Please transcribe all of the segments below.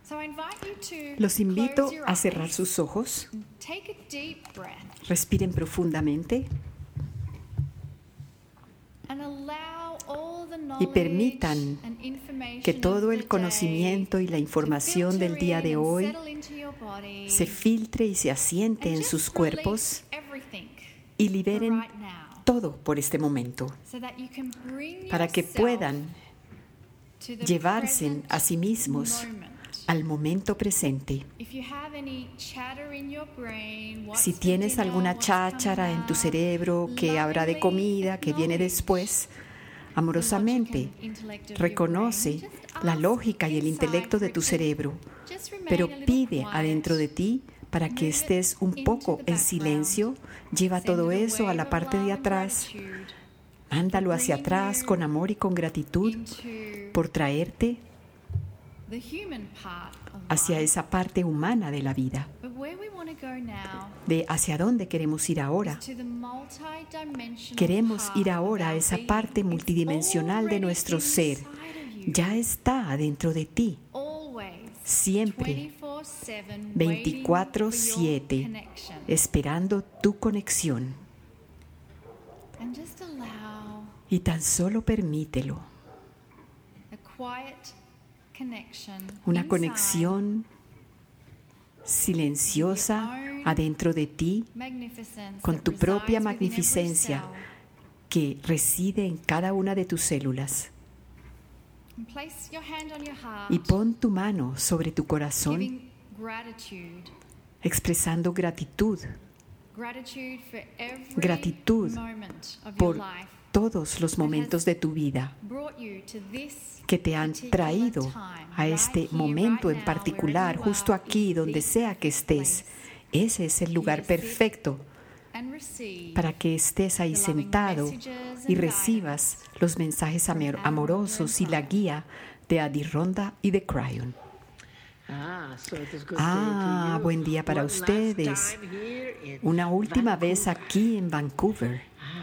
Los invito a cerrar sus ojos, respiren profundamente y permitan que todo el conocimiento y la información del día de hoy se filtre y se asiente en sus cuerpos y liberen todo por este momento, para que puedan llevarse a sí mismos al momento presente. Si tienes alguna cháchara en tu cerebro que habrá de comida, que viene después, amorosamente reconoce la lógica y el intelecto de tu cerebro, pero pide adentro de ti para que estés un poco en silencio. Lleva todo eso a la parte de atrás, mándalo hacia atrás con amor y con gratitud por traerte hacia esa parte humana de la vida. De hacia dónde queremos ir ahora. Queremos ir ahora a esa parte multidimensional de nuestro ser. Ya está adentro de ti. Siempre, 24/7, esperando tu conexión. Y tan solo permítelo. Una conexión silenciosa adentro de ti, con tu propia magnificencia que reside en cada una de tus células. Y pon tu mano sobre tu corazón, expresando gratitud. Gratitud por todos los momentos de tu vida que te han traído a este momento en particular, justo aquí, donde sea que estés. Ese es el lugar perfecto para que estés ahí sentado y recibas los mensajes amorosos y la guía de Adironda y de Kryon. Buen día para ustedes. Una última vez aquí en Vancouver.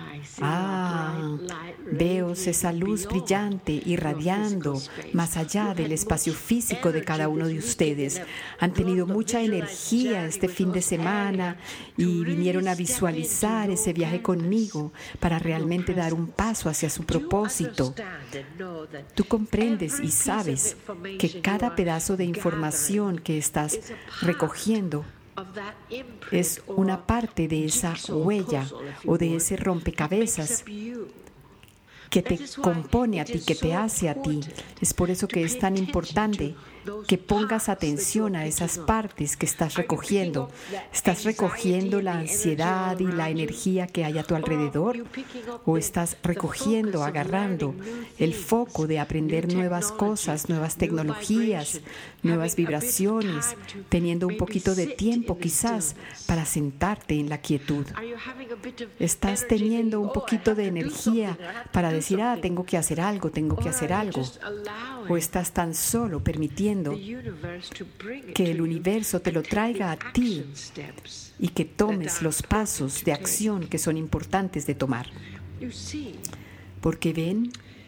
Veo esa luz brillante irradiando más allá del espacio físico de cada uno de ustedes. Han tenido mucha energía este fin de semana y vinieron a visualizar ese viaje conmigo para realmente dar un paso hacia su propósito. Tú comprendes y sabes que cada pedazo de información que estás recogiendo es una parte de esa huella o de ese rompecabezas que te compone a ti, que te hace a ti. Es por eso que es tan importante que pongas atención a esas partes que estás recogiendo. ¿Estás recogiendo la ansiedad y la energía que hay a tu alrededor? ¿O estás recogiendo, agarrando el foco de aprender nuevas cosas, nuevas tecnologías, nuevas vibraciones, teniendo un poquito de tiempo quizás para sentarte en la quietud? ¿Estás teniendo un poquito de energía para decir, tengo que hacer algo, tengo que hacer algo? ¿O estás tan solo permitiendo que el universo te lo traiga a ti y que tomes los pasos de acción que son importantes de tomar? Porque ven,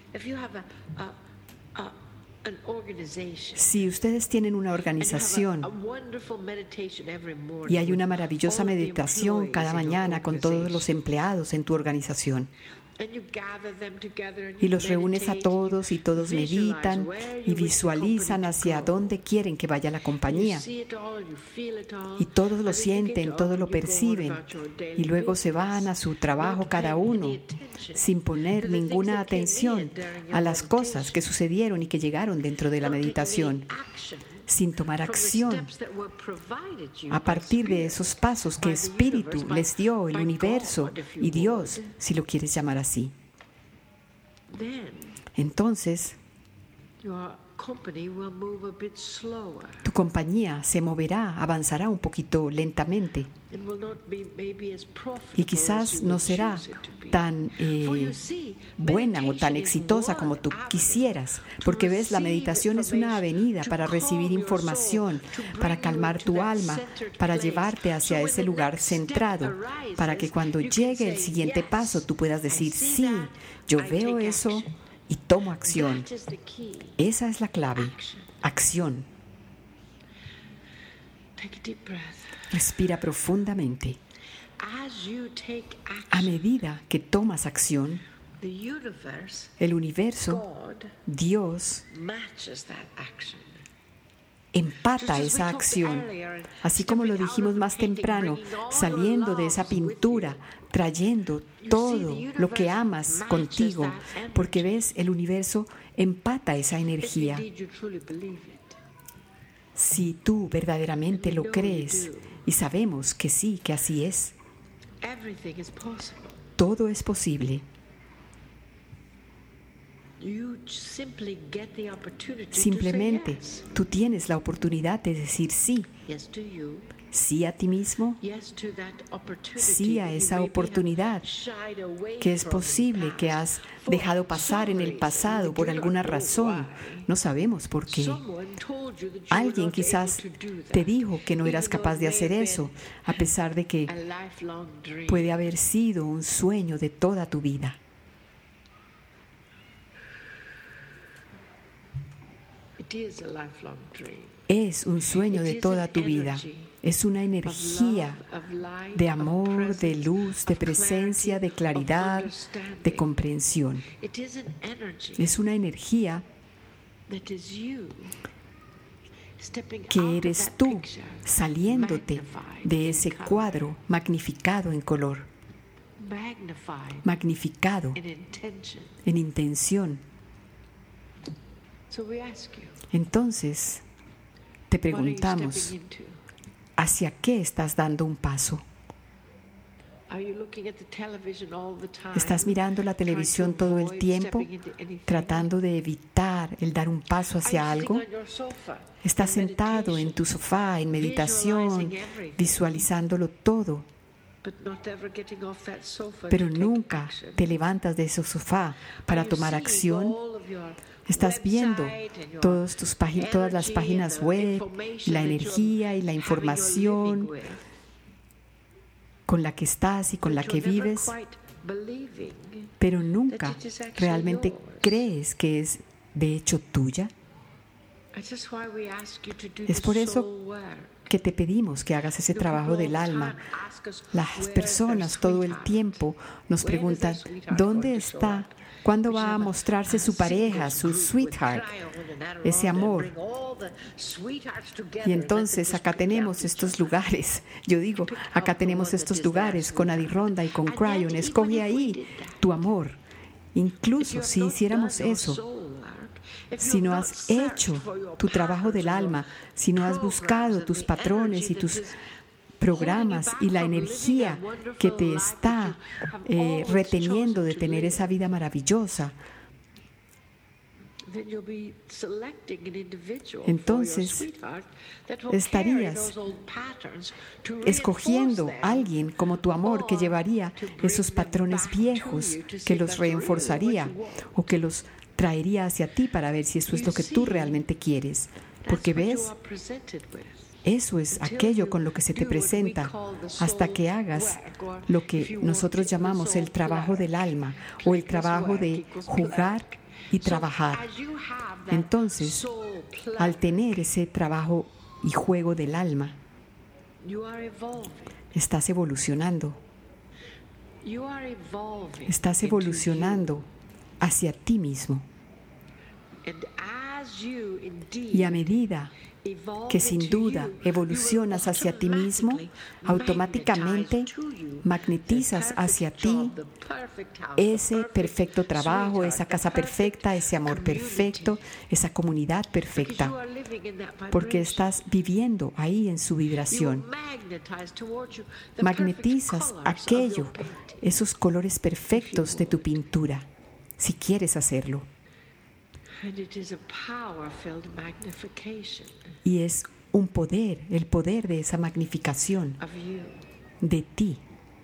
si ustedes tienen una organización y hay una maravillosa meditación cada mañana con todos los empleados en tu organización, y los reúnes a todos y todos meditan y visualizan hacia dónde quieren que vaya la compañía, y todos lo sienten, todos lo perciben, y luego se van a su trabajo cada uno sin poner ninguna atención a las cosas que sucedieron y que llegaron dentro de la meditación, sin tomar acción a partir de esos pasos que Espíritu les dio, el universo y Dios, si lo quieres llamar así. Entonces, tu compañía se moverá, avanzará un poquito lentamente y quizás no será tan buena o tan exitosa como tú quisieras, porque ves, la meditación es una avenida para recibir información, para calmar tu alma, para llevarte hacia ese lugar centrado, para que cuando llegue el siguiente paso tú puedas decir, sí, yo veo eso y tomo acción. Esa es la clave, acción. Respira profundamente. A medida que tomas acción, el universo, Dios, empata esa acción. Así como lo dijimos más temprano, saliendo de esa pintura, trayendo todo lo que amas contigo, porque ves, el universo empata esa energía. Si tú verdaderamente lo crees, y sabemos que sí, que así es, todo es posible. Simplemente tú tienes la oportunidad de decir sí. Sí a ti mismo, sí a esa oportunidad que es posible que has dejado pasar en el pasado por alguna razón. No sabemos por qué. Alguien quizás te dijo que no eras capaz de hacer eso, a pesar de que puede haber sido un sueño de toda tu vida. Es un sueño de toda tu vida. Es una energía de amor, de luz, de presencia, de claridad, de comprensión. Es una energía que eres tú saliéndote de ese cuadro magnificado en color, magnificado en intención. Entonces, te preguntamos, ¿hacia qué estás dando un paso? ¿Estás mirando la televisión todo el tiempo, tratando de evitar el dar un paso hacia algo? ¿Estás sentado en tu sofá en meditación, visualizándolo todo, pero nunca te levantas de ese sofá para tomar acción? Estás viendo todas las páginas web, la energía y la información con la que estás y con la que vives, pero nunca realmente crees que es de hecho tuya. Es por eso que te pedimos que hagas ese trabajo del alma. Las personas todo el tiempo nos preguntan, ¿dónde está? ¿Cuándo va a mostrarse su pareja, su sweetheart, ese amor? Y entonces acá tenemos estos lugares. Yo digo, acá tenemos estos lugares con Adironda y con Cryon. Escoge ahí tu amor. Incluso si hiciéramos eso, si no has hecho tu trabajo del alma, si no has buscado tus patrones y tus programas y la energía que te está reteniendo de tener esa vida maravillosa, entonces estarías escogiendo a alguien como tu amor que llevaría esos patrones viejos, que los reforzaría o que los traería hacia ti para ver si eso es lo que tú realmente quieres. Porque ves, eso es aquello con lo que se te presenta hasta que hagas lo que nosotros llamamos el trabajo del alma o el trabajo de jugar y trabajar. Entonces, al tener ese trabajo y juego del alma, estás evolucionando. Estás evolucionando hacia ti mismo. Y a medida que sin duda evolucionas hacia ti mismo, automáticamente magnetizas hacia ti ese perfecto trabajo, esa casa perfecta, ese amor perfecto, esa comunidad perfecta, porque estás viviendo ahí en su vibración. Magnetizas aquello, esos colores perfectos de tu pintura, si quieres hacerlo. Y es un poder, el poder de esa magnificación de ti.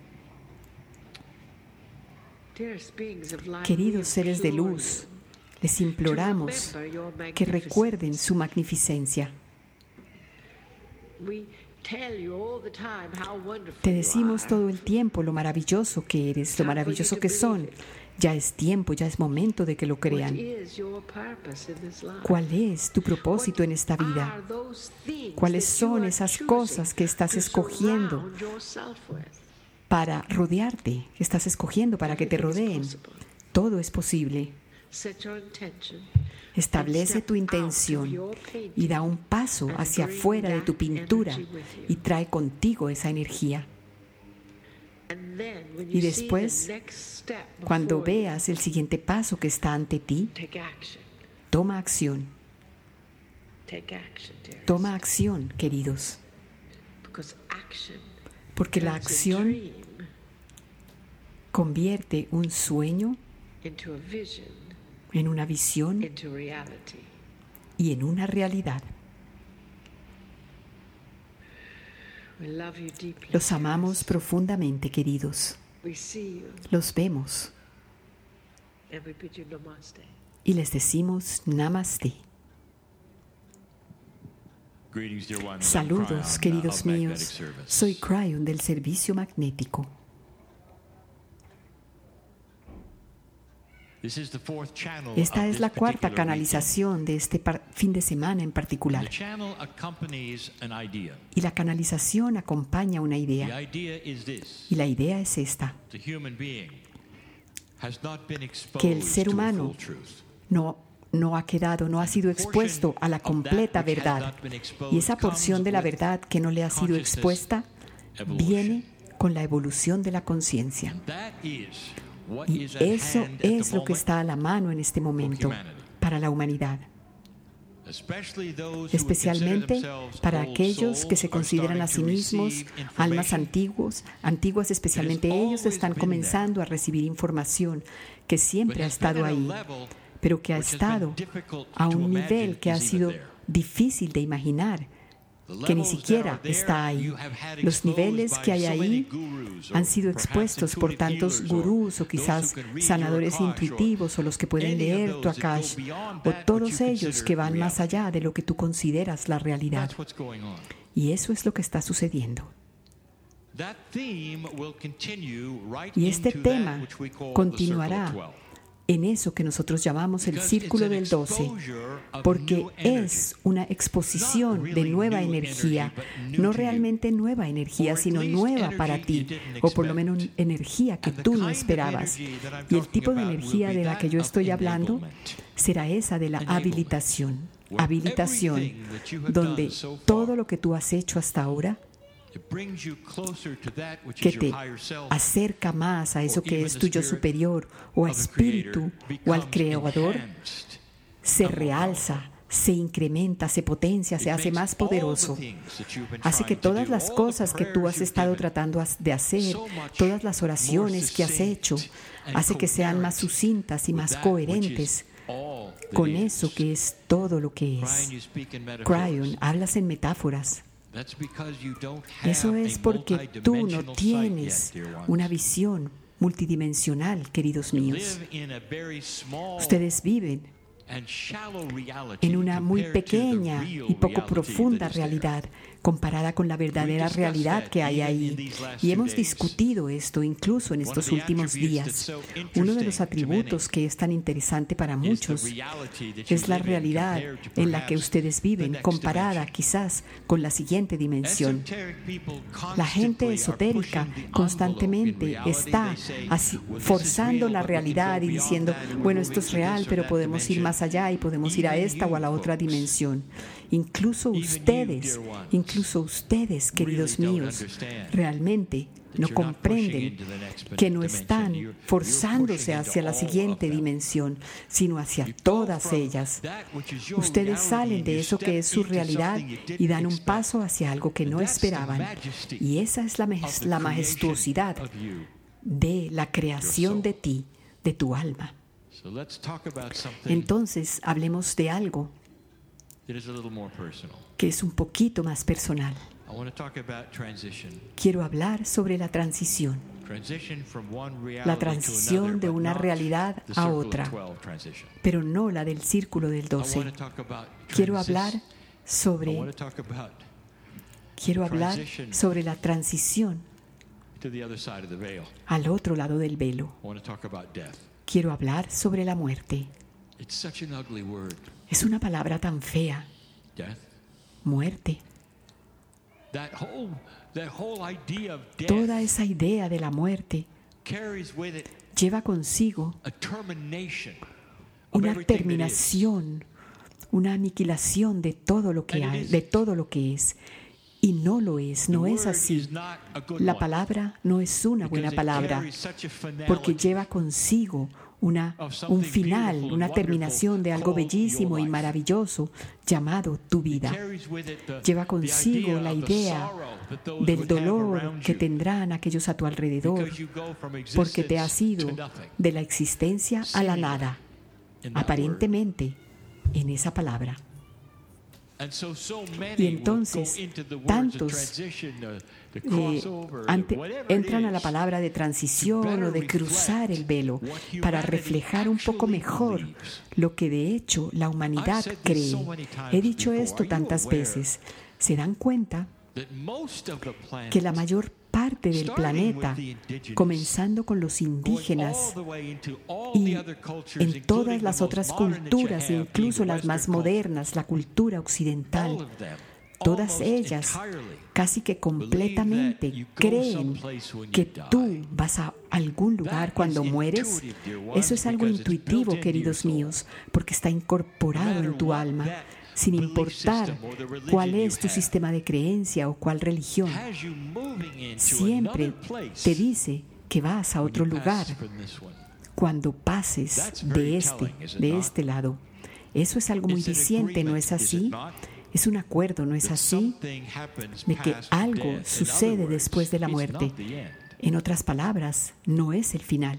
Queridos seres de luz, les imploramos que recuerden su magnificencia. Te decimos todo el tiempo lo maravilloso que eres, lo maravilloso que son. Ya es tiempo, ya es momento de que lo crean. ¿Cuál es tu propósito en esta vida? ¿Cuáles son esas cosas que estás escogiendo para rodearte, que estás escogiendo para que te rodeen? Todo es posible. Establece tu intención y da un paso hacia afuera de tu pintura y trae contigo esa energía. Y después, cuando veas el siguiente paso que está ante ti, toma acción. Toma acción, queridos. Porque la acción convierte un sueño en una visión y en una realidad. Los amamos profundamente, queridos. Los vemos y les decimos Namaste. Saludos, queridos míos. Soy Cryon del Servicio Magnético. Esta es la cuarta canalización de este fin de semana en particular. Y la canalización acompaña una idea. Y la idea es esta: que el ser humano no ha sido expuesto a la completa verdad. Y esa porción de la verdad que no le ha sido expuesta viene con la evolución de la conciencia. Y eso es lo que está a la mano en este momento para la humanidad. Especialmente para aquellos que se consideran a sí mismos almas antiguas, especialmente ellos están comenzando a recibir información que siempre ha estado ahí, pero que ha estado a un nivel que ha sido difícil de imaginar, que ni siquiera está ahí. Los niveles que hay ahí han sido expuestos por tantos gurús o quizás sanadores intuitivos o los que pueden leer tu Akash, o todos ellos que van más allá de lo que tú consideras la realidad. Y eso es lo que está sucediendo. Y este tema continuará en eso que nosotros llamamos el Círculo del 12, porque es una exposición de nueva energía, no realmente nueva energía, sino nueva para ti, o por lo menos energía que tú no esperabas. Y el tipo de energía de la que yo estoy hablando será esa de la habilitación, donde todo lo que tú has hecho hasta ahora, que te acerca más a eso que es tu yo superior o a espíritu o al creador, se realza, se incrementa, se potencia, se hace más poderoso. Hace que todas las cosas que tú has estado tratando de hacer, todas las oraciones que has hecho, hace que sean más sucintas y más coherentes con eso que es todo lo que es. Cryon, hablas en metáforas. Eso es porque tú no tienes una visión multidimensional, queridos míos. Ustedes viven en una muy pequeña y poco profunda realidad comparada con la verdadera realidad que hay ahí. Y hemos discutido esto incluso en estos últimos días. Uno de los atributos que es tan interesante para muchos es la realidad en la que ustedes viven, comparada quizás con la siguiente dimensión. La gente esotérica constantemente está forzando la realidad y diciendo, bueno, esto es real, pero podemos ir más allá y podemos ir a esta o a la otra dimensión. Incluso ustedes, queridos míos, realmente no comprenden que no están forzándose hacia la siguiente dimensión, sino hacia todas ellas. Ustedes salen de eso que es su realidad y dan un paso hacia algo que no esperaban. Y esa es la majestuosidad de la creación de ti, de tu alma. Entonces, hablemos de algo que es un poquito más personal. Quiero hablar sobre la transición. La transición de una realidad a otra, pero no la del Círculo del 12. Quiero hablar quiero hablar sobre la transición al otro lado del velo. Quiero hablar sobre la muerte. Es una palabra tan fea. Muerte. Toda esa idea de la muerte lleva consigo una terminación, una aniquilación de todo lo que hay, de todo lo que es. Y no lo es, no es así. La palabra no es una buena palabra porque lleva consigo un final, una terminación de algo bellísimo y maravilloso llamado tu vida. Lleva consigo la idea del dolor que tendrán aquellos a tu alrededor porque te has ido de la existencia a la nada, aparentemente en esa palabra. Y entonces, tantos entran a la palabra de transición o de cruzar el velo para reflejar un poco mejor lo que de hecho la humanidad cree. He dicho esto tantas veces. ¿Se dan cuenta que la mayor parte del planeta, comenzando con los indígenas y en todas las otras culturas, incluso las más modernas, la cultura occidental, todas ellas casi que completamente creen que tú vas a algún lugar cuando mueres? Eso es algo intuitivo, queridos míos, porque está incorporado en tu alma. Sin importar cuál es tu sistema de creencia o cuál religión, siempre te dice que vas a otro lugar cuando pases de este lado. Eso es algo muy diciente, ¿no es así? Es un acuerdo, ¿no es así? De que algo sucede después de la muerte. En otras palabras, no es el final,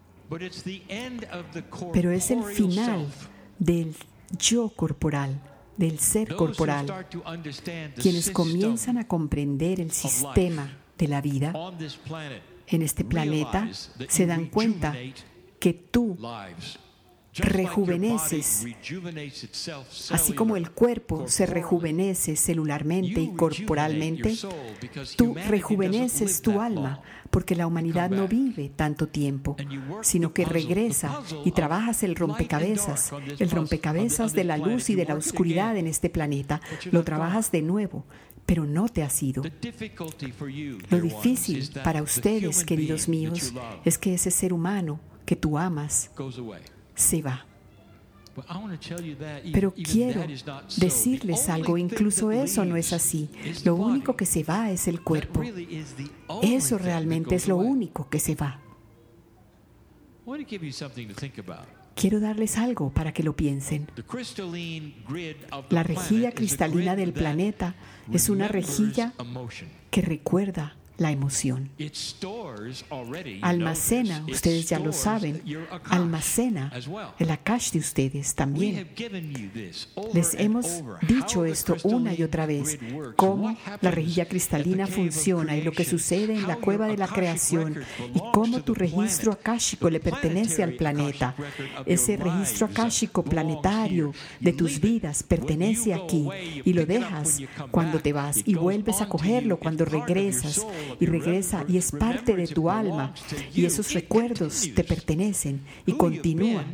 pero es el final del yo corporal, del ser corporal. Quienes comienzan a comprender el sistema de la vida en este planeta se dan cuenta que tú rejuveneces, así como el cuerpo se rejuvenece celularmente y corporalmente. Tú rejuveneces tu alma, porque la humanidad no vive tanto tiempo, sino que regresa y trabajas el rompecabezas de la luz y de la oscuridad en este planeta. Lo trabajas de nuevo, pero no te has ido. Lo difícil para ustedes, queridos míos, es que ese ser humano que tú amas se va. Pero quiero decirles algo, incluso eso no es así. Lo único que se va es el cuerpo. Eso realmente es lo único que se va. Quiero darles algo para que lo piensen. La rejilla cristalina del planeta es una rejilla que recuerda la emoción. Almacena, ustedes ya lo saben, almacena el Akash de ustedes también. Les hemos dicho esto una y otra vez, cómo la rejilla cristalina funciona y lo que sucede en la cueva de la creación y cómo tu registro akáshico le pertenece al planeta. Ese registro akáshico planetario de tus vidas pertenece aquí y lo dejas cuando te vas y vuelves a cogerlo cuando regresas. Y regresa y es parte de tu alma y esos recuerdos te pertenecen y continúa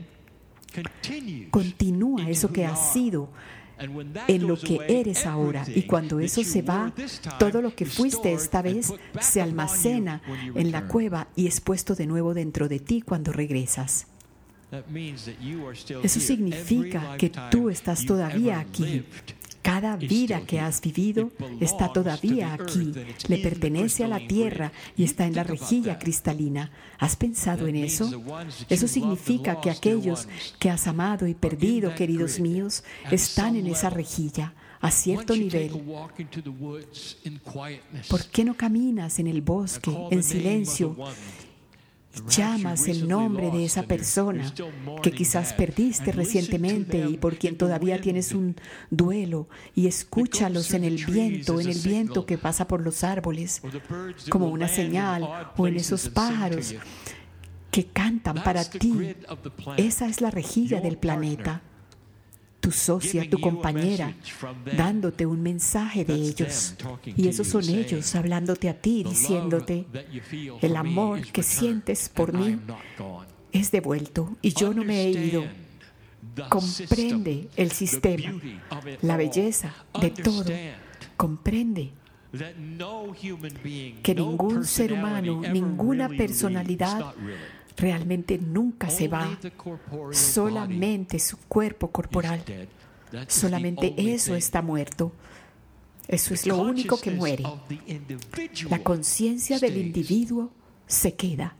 eso que has sido en lo que eres ahora, y cuando eso se va, todo lo que fuiste esta vez se almacena en la cueva y es puesto de nuevo dentro de ti cuando regresas. Eso significa que tú estás todavía aquí. Cada vida que has vivido está todavía aquí, le pertenece a la tierra y está en la rejilla cristalina. ¿Has pensado en eso? Eso significa que aquellos que has amado y perdido, queridos míos, están en esa rejilla a cierto nivel. ¿Por qué no caminas en el bosque en silencio? Llamas el nombre de esa persona que quizás perdiste recientemente y por quien todavía tienes un duelo, y escúchalos en el viento que pasa por los árboles, como una señal, o en esos pájaros que cantan para ti. Esa es la rejilla del planeta. tu socia, tu compañera, dándote un mensaje de ellos. Y esos son ellos hablándote a ti, diciéndote, el amor que sientes por mí es devuelto y yo no me he ido. Comprende el sistema, la belleza de todo. Comprende que ningún ser humano, ninguna personalidad realmente nunca se va. Solamente su cuerpo corporal. Solamente eso está muerto. Eso es lo único que muere. La conciencia del individuo se queda.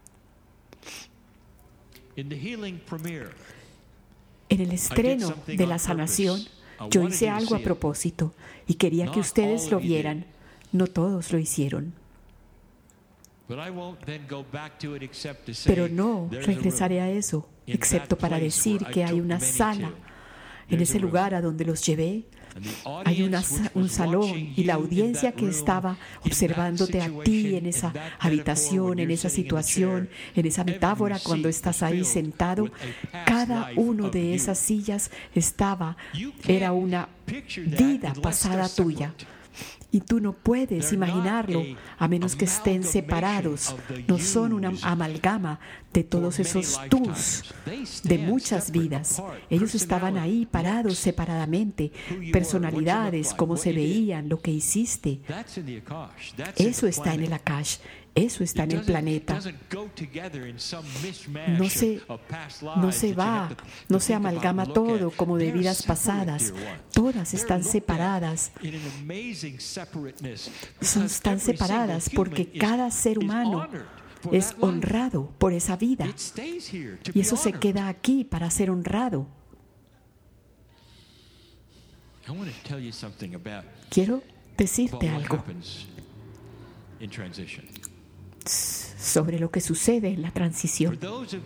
En el estreno de la sanación, yo hice algo a propósito y quería que ustedes lo vieran. No todos lo hicieron. Pero no regresaré a eso, excepto para decir que hay una sala en ese lugar a donde los llevé. Hay un salón y la audiencia que estaba observándote a ti en esa habitación, en esa situación, en esa metáfora cuando estás ahí sentado, cada uno de esas sillas era una vida pasada tuya. Y tú no puedes imaginarlo a menos que estén separados. No son una amalgama de todos esos tus, de muchas vidas. Ellos estaban ahí parados separadamente, personalidades, cómo se veían, lo que hiciste. Eso está en el Akash. Eso está en el planeta. No se amalgama todo como de vidas pasadas. Todas están separadas. Están separadas porque cada ser humano es honrado por esa vida. Y eso se queda aquí para ser honrado. Quiero decirte algo sobre lo que sucede en la transición.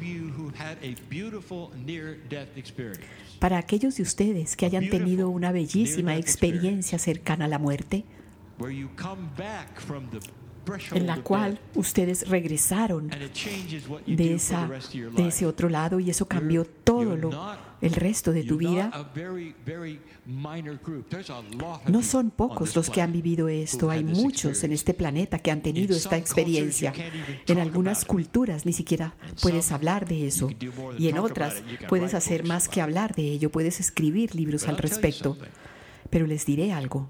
Para aquellos de ustedes que hayan tenido una bellísima experiencia cercana a la muerte, en la cual ustedes regresaron de ese otro lado y eso cambió todo el resto de tu vida. No son pocos los que han vivido esto. Hay muchos en este planeta que han tenido esta experiencia. En algunas culturas ni siquiera puedes hablar de eso. Y en otras puedes hacer más que hablar de ello. Puedes escribir libros al respecto. Pero les diré algo.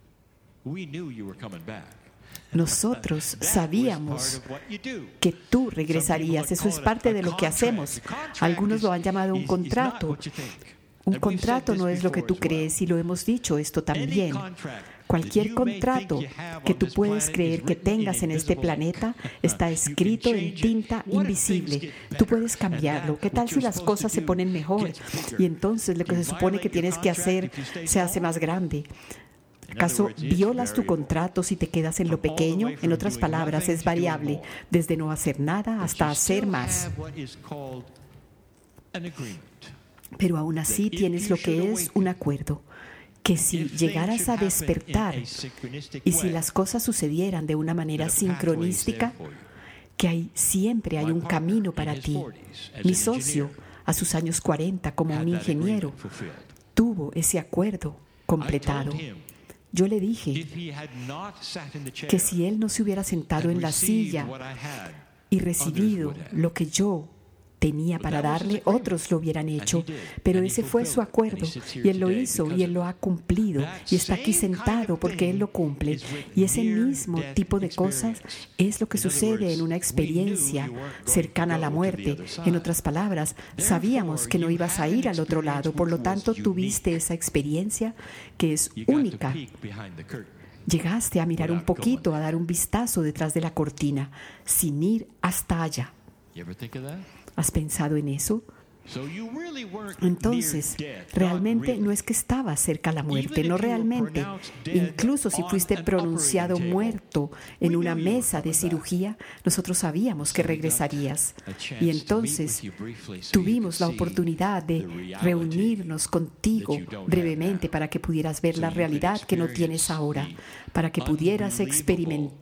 Nosotros sabíamos que tú regresarías. Eso es parte de lo que hacemos. Algunos lo han llamado un contrato. Un contrato no es lo que tú crees y lo hemos dicho esto también. Cualquier contrato que tú puedes creer que tengas en este planeta está escrito en tinta invisible. Tú puedes cambiarlo. ¿Qué tal si las cosas se ponen mejor? Y entonces lo que se supone que tienes que hacer se hace más grande. ¿Acaso violas tu contrato si te quedas en lo pequeño? En otras palabras, es variable, desde no hacer nada hasta hacer más. Pero aún así tienes lo que es un acuerdo, que si llegaras a despertar y si las cosas sucedieran de una manera sincronística, que siempre hay un camino para ti. Mi socio, a sus años 40 como un ingeniero, tuvo ese acuerdo completado. Yo le dije que si él no se hubiera sentado en la silla y recibido lo que yo tenía para darle, otros lo hubieran hecho. Pero ese fue su acuerdo y él lo hizo y él lo ha cumplido y está aquí sentado porque él lo cumple. Y ese mismo tipo de cosas es lo que sucede en una experiencia cercana a la muerte. En otras palabras, sabíamos que no ibas a ir al otro lado, por lo tanto tuviste esa experiencia que es única. Llegaste a mirar un poquito, a dar un vistazo detrás de la cortina, sin ir hasta allá. ¿Has pensado en eso? Entonces, realmente no es que estabas cerca a la muerte, no realmente. Incluso si fuiste pronunciado muerto en una mesa de cirugía, nosotros sabíamos que regresarías. Y entonces tuvimos la oportunidad de reunirnos contigo brevemente para que pudieras ver la realidad que no tienes ahora, para que pudieras experimentar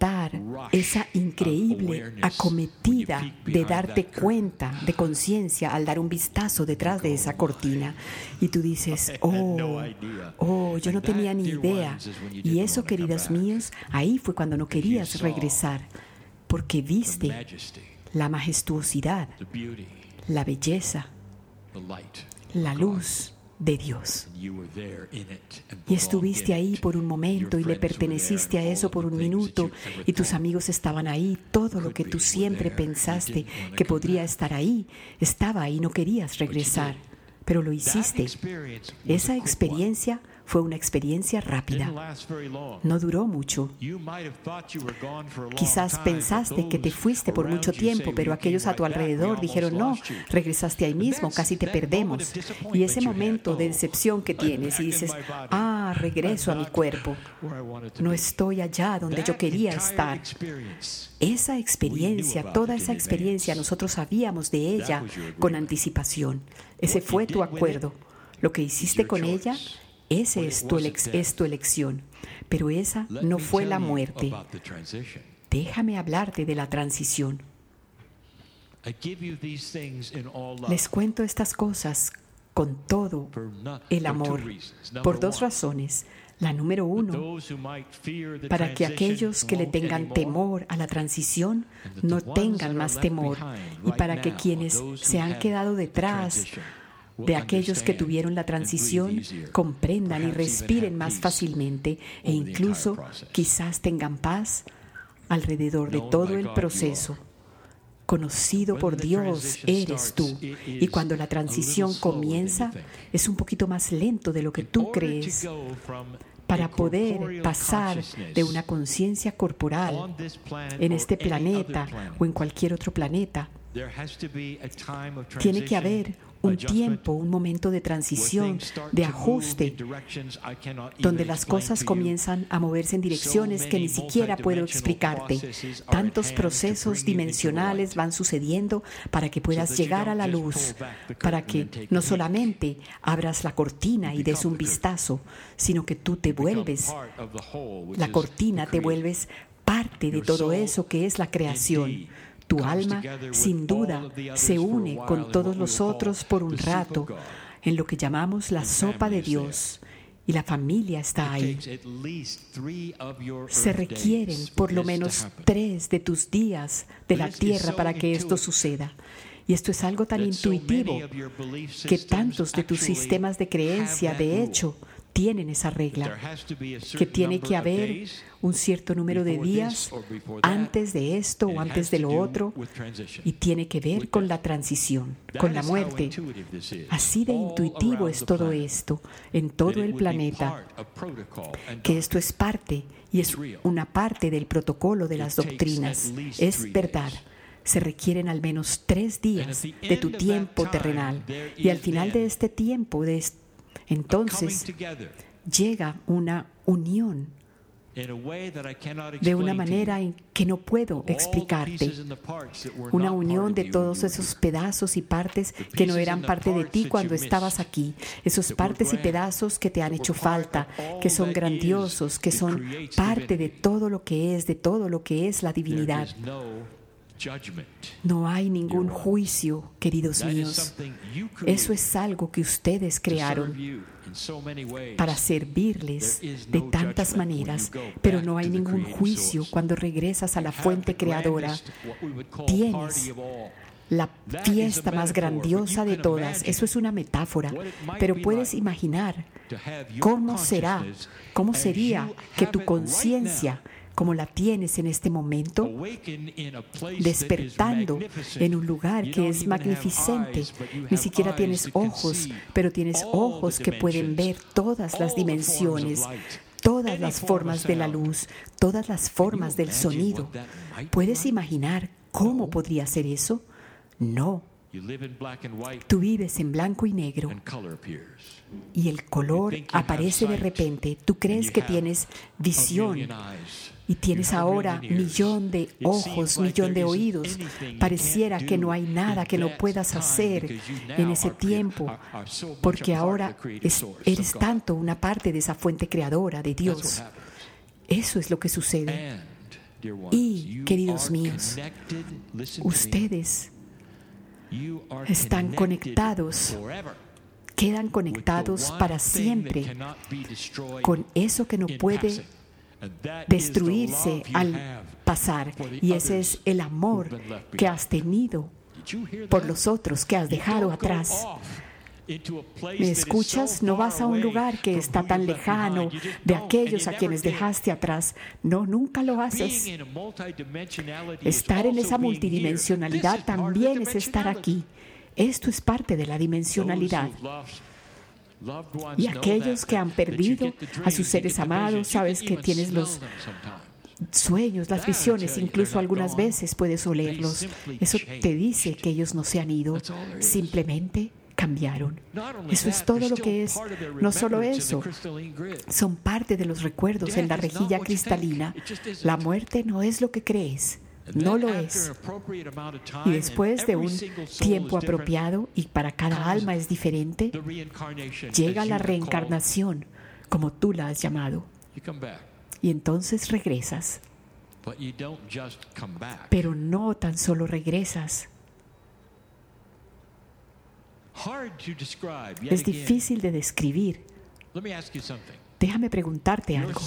esa increíble acometida de darte cuenta de conciencia al dar un vistazo detrás de esa cortina. Y tú dices, yo no tenía ni idea. Y eso, queridos míos, ahí fue cuando no querías regresar, porque viste la majestuosidad, la belleza, la luz de Dios. Y estuviste ahí por un momento y le perteneciste a eso por un minuto, y tus amigos estaban ahí. Todo lo que tú siempre pensaste que podría estar ahí, estaba ahí, no querías regresar, pero lo hiciste. Esa experiencia fue una experiencia rápida. No duró mucho. Quizás pensaste que te fuiste por mucho tiempo, pero aquellos a tu alrededor dijeron, no, regresaste ahí mismo, casi te perdemos. Y ese momento de decepción que tienes y dices, regreso a mi cuerpo. No estoy allá donde yo quería estar. Esa experiencia, toda esa experiencia, nosotros sabíamos de ella con anticipación. Ese fue tu acuerdo. Lo que hiciste con ella, esa es tu elección, pero esa no fue la muerte. Déjame hablarte de la transición. Les cuento estas cosas con todo el amor, por dos razones. La número uno, para que aquellos que le tengan temor a la transición no tengan más temor, y para que quienes se han quedado detrás de aquellos que tuvieron la transición comprendan y respiren más fácilmente, e incluso quizás tengan paz alrededor de todo el proceso. Conocido por Dios eres tú, y cuando la transición comienza es un poquito más lento de lo que tú crees. Para poder pasar de una conciencia corporal en este planeta o en cualquier otro planeta, tiene que haber un tiempo, un momento de transición, de ajuste, donde las cosas comienzan a moverse en direcciones que ni siquiera puedo explicarte. Tantos procesos dimensionales van sucediendo para que puedas llegar a la luz, para que no solamente abras la cortina y des un vistazo, sino que tú te vuelves la cortina, te vuelves parte de todo eso que es la creación. Tu alma, sin duda, se une con todos los otros por un rato en lo que llamamos la sopa de Dios, y la familia está ahí. Se requieren por lo menos 3 de tus días de la tierra para que esto suceda. Y esto es algo tan intuitivo que tantos de tus sistemas de creencia, de hecho, tienen esa regla, que tiene que haber un cierto número de días antes de esto o antes de lo otro, y tiene que ver con la transición, con la muerte. Así de intuitivo es todo esto en todo el planeta, que esto es parte y es una parte del protocolo de las doctrinas. Es verdad. Se requieren al menos 3 días de tu tiempo terrenal, y al final de este tiempo, entonces llega una unión de una manera en que no puedo explicarte. Una unión de todos esos pedazos y partes que no eran parte de ti cuando estabas aquí. Esos partes y pedazos que te han hecho falta, que son grandiosos, que son parte de todo lo que es la divinidad. No hay ningún juicio, queridos míos. Eso es algo que ustedes crearon para servirles de tantas maneras, pero no hay ningún juicio cuando regresas a la fuente creadora. Tienes la fiesta más grandiosa de todas. Eso es una metáfora, pero puedes imaginar cómo sería que tu conciencia, como la tienes en este momento, despertando en un lugar que es magnificente. Ni siquiera tienes ojos, pero tienes ojos que pueden ver todas las dimensiones, todas las formas de la luz, todas las formas del sonido. ¿Puedes imaginar cómo podría ser eso? No. Tú vives en blanco y negro y el color aparece de repente. Tú crees que tienes visión y tienes ahora 1,000,000 de ojos, 1,000,000 de oídos. Pareciera que no hay nada que no puedas hacer en ese tiempo, porque ahora eres tanto una parte de esa fuente creadora de Dios. Eso es lo que sucede. Y, queridos míos, ustedes están conectados, quedan conectados para siempre con eso que no puede destruirse al pasar. Y ese es el amor que has tenido por los otros, que has dejado atrás. ¿Me escuchas? No vas a un lugar que está tan lejano de aquellos a quienes dejaste atrás. No, nunca lo haces. Estar en esa multidimensionalidad también es estar aquí. Esto es parte de la dimensionalidad. Y aquellos que han perdido a sus seres amados, sabes que tienes los sueños, las visiones, incluso algunas veces puedes olerlos. Eso te dice que ellos no se han ido, simplemente cambiaron. Eso es todo lo que es. No solo eso, son parte de los recuerdos en la rejilla cristalina. La muerte no es lo que crees. No lo es. Y después de un tiempo apropiado, y para cada alma es diferente, llega la reencarnación, como tú la has llamado. Y entonces regresas. Pero no tan solo regresas. Es difícil de describir. Déjame preguntarte algo.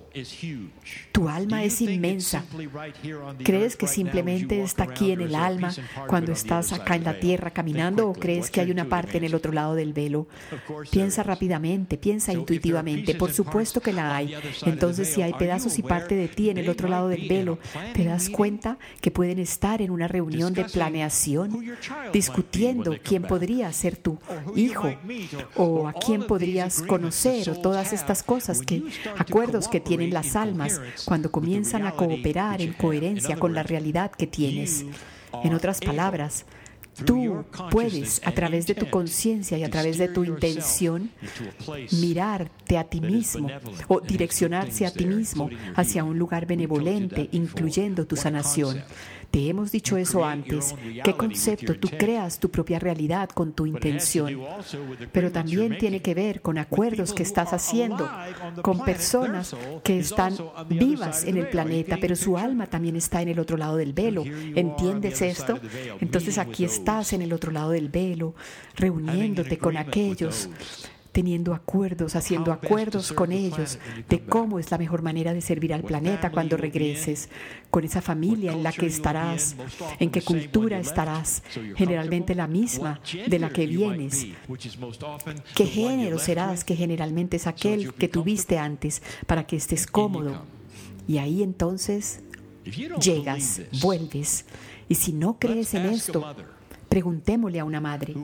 Tu alma es inmensa. ¿Crees que simplemente está aquí en el alma cuando estás acá en la tierra caminando, o crees que hay una parte en el otro lado del velo? Piensa rápidamente, piensa intuitivamente. Por supuesto que la hay. Entonces, si hay pedazos y parte de ti en el otro lado del velo, ¿te das cuenta que pueden estar en una reunión de planeación discutiendo quién podría ser tu hijo, o a quién podrías conocer, o todas estas cosas, acuerdos que tienen las almas cuando comienzan a cooperar en coherencia con la realidad que tienes? En otras palabras, tú puedes, a través de tu conciencia y a través de tu intención, mirarte a ti mismo o direccionarse a ti mismo hacia un lugar benevolente, incluyendo tu sanación. Te hemos dicho eso antes. ¿Qué concepto? Tú creas tu propia realidad con tu intención. Pero también tiene que ver con acuerdos que estás haciendo con personas que están vivas en el planeta, pero su alma también está en el otro lado del velo. ¿Entiendes esto? Entonces aquí estás en el otro lado del velo, reuniéndote con aquellos, teniendo acuerdos, haciendo acuerdos con ellos de cómo es la mejor manera de servir al planeta cuando regreses, con esa familia en la que estarás, en qué cultura estarás, generalmente la misma de la que vienes. ¿Qué género serás? Que generalmente es aquel que tuviste antes, para que estés cómodo. Y ahí entonces llegas, vuelves. Y si no crees en esto, preguntémosle a una madre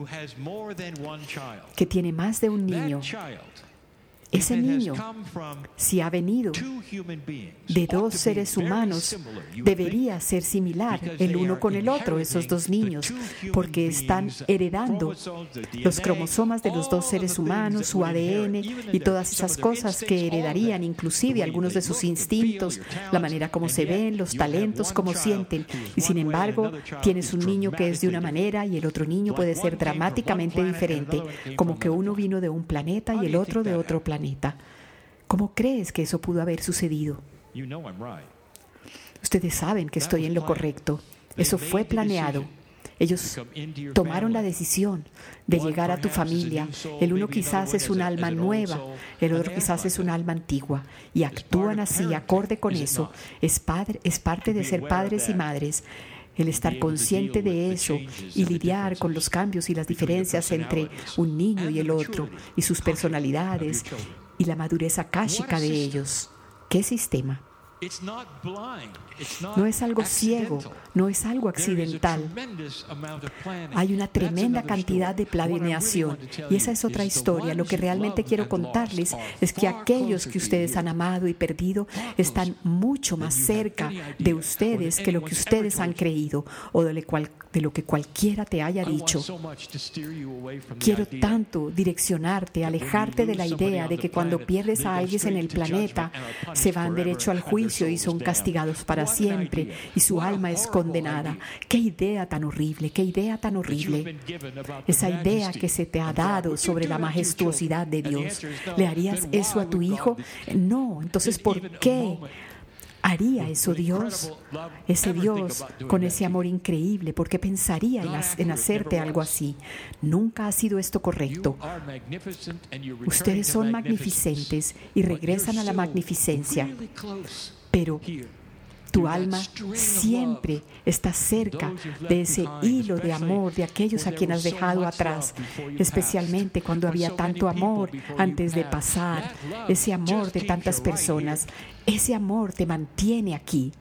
que tiene más de un niño. Ese niño, si ha venido de dos seres humanos, debería ser similar el uno con el otro, esos dos niños, porque están heredando los cromosomas de los dos seres humanos, su ADN y todas esas cosas que heredarían, inclusive algunos de sus instintos, la manera como se ven, los talentos, cómo sienten. Y sin embargo, tienes un niño que es de una manera y el otro niño puede ser dramáticamente diferente, como que uno vino de un planeta y el otro de otro planeta. ¿Cómo crees que eso pudo haber sucedido? Ustedes saben que estoy en lo correcto. Eso fue planeado. Ellos tomaron la decisión de llegar a tu familia. El uno quizás es un alma nueva, el otro quizás es un alma antigua, y actúan así, acorde con eso. Es parte de ser padres y madres. El estar consciente de eso y lidiar con los cambios y las diferencias entre un niño y el otro, y sus personalidades y la madurez akáshica de ellos. ¿Qué sistema? No es algo ciego, no es algo accidental. Hay una tremenda cantidad de planeación, y esa es otra historia. Lo que realmente quiero contarles es que aquellos que ustedes han amado y perdido están mucho más cerca de ustedes que lo que ustedes han creído o de lo que cualquiera te haya dicho. Quiero tanto direccionarte, alejarte de la idea de que cuando pierdes a alguien en el planeta se van derecho al juicio y son castigados para siempre y su alma es condenada. ¡Qué idea tan horrible! ¡Qué idea tan horrible! Esa idea que se te ha dado sobre la majestuosidad de Dios. ¿Le harías eso a tu hijo? No. Entonces, ¿por qué ¿Haría eso Dios? Ese Dios con ese amor increíble, ¿por qué pensaría en hacerte algo así? Nunca ha sido esto correcto. Ustedes son magnificentes y regresan a la magnificencia, pero tu alma siempre está cerca de ese hilo de amor de aquellos a quienes has dejado atrás, especialmente cuando había tanto amor antes de pasar, ese amor de tantas personas. Ese amor te mantiene aquí,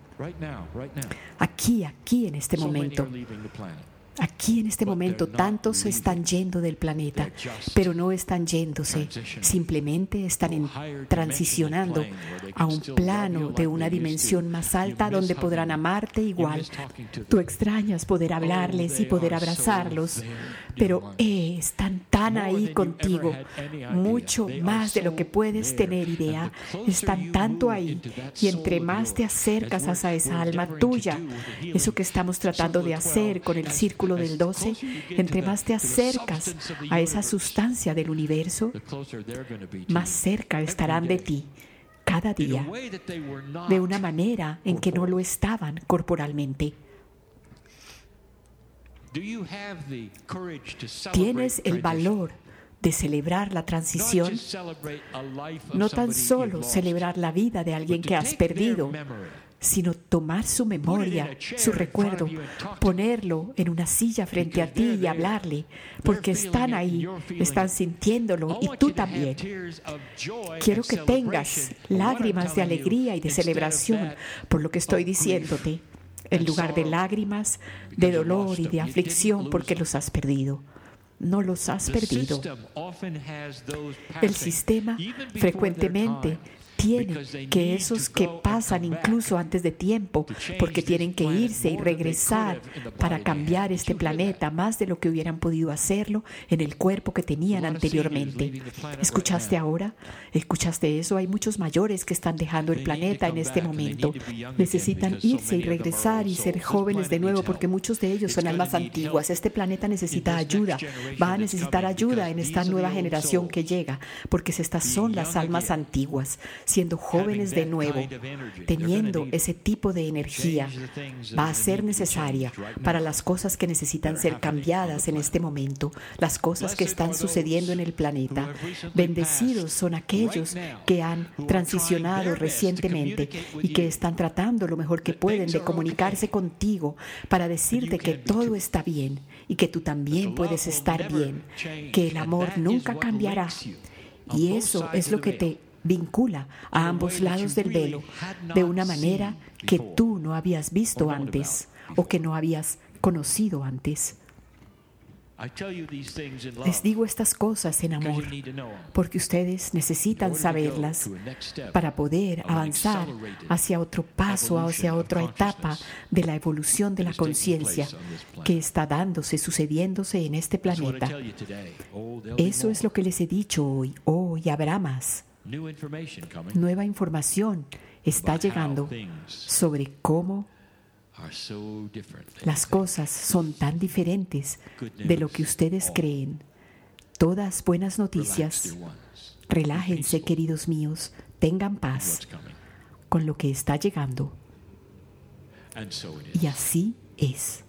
aquí en este momento. Aquí en este momento tantos se están yendo del planeta, pero no están yéndose, simplemente están transicionando a un plano de una dimensión más alta donde podrán amarte igual. Tú extrañas poder hablarles y poder abrazarlos, pero están tan ahí contigo, mucho más de lo que puedes tener idea. Están tanto ahí, y entre más te acercas a esa alma tuya, eso que estamos tratando de hacer con el círculo del 12, entre más te acercas a esa sustancia del universo, más cerca estarán de ti cada día, de una manera en que no lo estaban corporalmente. ¿Tienes el valor de celebrar la transición? No tan solo celebrar la vida de alguien que has perdido, sino tomar su memoria, su recuerdo, ponerlo en una silla frente a ti y hablarle, porque están ahí, están sintiéndolo, y tú también. Quiero que tengas lágrimas de alegría y de celebración por lo que estoy diciéndote, en lugar de lágrimas de dolor y de aflicción porque los has perdido. No los has perdido. El sistema frecuentemente tiene que esos que pasan incluso antes de tiempo, porque tienen que irse y regresar para cambiar este planeta más de lo que hubieran podido hacerlo en el cuerpo que tenían anteriormente. ¿Escuchaste ahora? ¿Escuchaste eso? Hay muchos mayores que están dejando el planeta en este momento. Necesitan irse y regresar y ser jóvenes de nuevo, porque muchos de ellos son almas antiguas. Este planeta necesita ayuda. Va a necesitar ayuda en esta nueva generación que llega, porque estas son las almas antiguas. Siendo jóvenes de nuevo, teniendo ese tipo de energía, va a ser necesaria para las cosas que necesitan ser cambiadas en este momento, las cosas que están sucediendo en el planeta. Bendecidos son aquellos que han transicionado recientemente y que están tratando lo mejor que pueden de comunicarse contigo para decirte que todo está bien y que tú también puedes estar bien, que el amor nunca cambiará. Y eso es lo que te vincula a ambos lados del velo de una manera que tú no habías visto antes o que no habías conocido antes. Les digo estas cosas en amor porque ustedes necesitan saberlas para poder avanzar hacia otro paso, hacia otra etapa de la evolución de la conciencia que está dándose, sucediéndose en este planeta. Eso es lo que les he dicho hoy. Y habrá más. Nueva información está llegando sobre cómo las cosas son tan diferentes de lo que ustedes creen. Todas buenas noticias. Relájense, queridos míos, tengan paz con lo que está llegando. Y así es.